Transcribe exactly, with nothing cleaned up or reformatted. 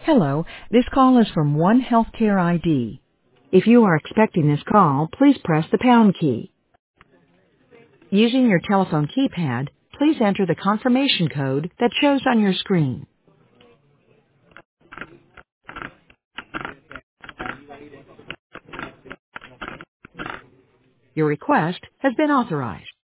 Hello, this call is from One Healthcare I D. If you are expecting this call, please press the pound key. Using your telephone keypad, please enter the confirmation code that shows on your screen. Your request has been authorized.